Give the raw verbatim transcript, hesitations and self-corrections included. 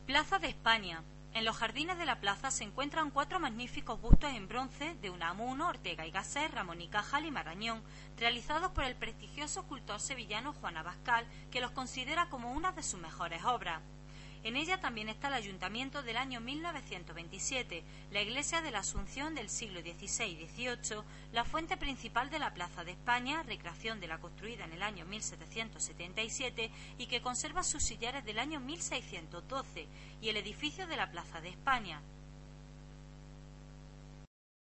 Plaza de España. En los jardines de la plaza se encuentran cuatro magníficos bustos en bronce de Unamuno, Ortega y Gasset, Ramón y Cajal y Marañón, realizados por el prestigioso escultor sevillano Juan Abascal, que los considera como una de sus mejores obras. En ella también está el ayuntamiento del año mil novecientos veintisiete, la iglesia de la Asunción del siglo dieciséis y dieciocho, la fuente principal de la Plaza de España, recreación de la construida en el año mil setecientos setenta y siete y que conserva sus sillares del año mil seiscientos doce, y el edificio de la Plaza de España.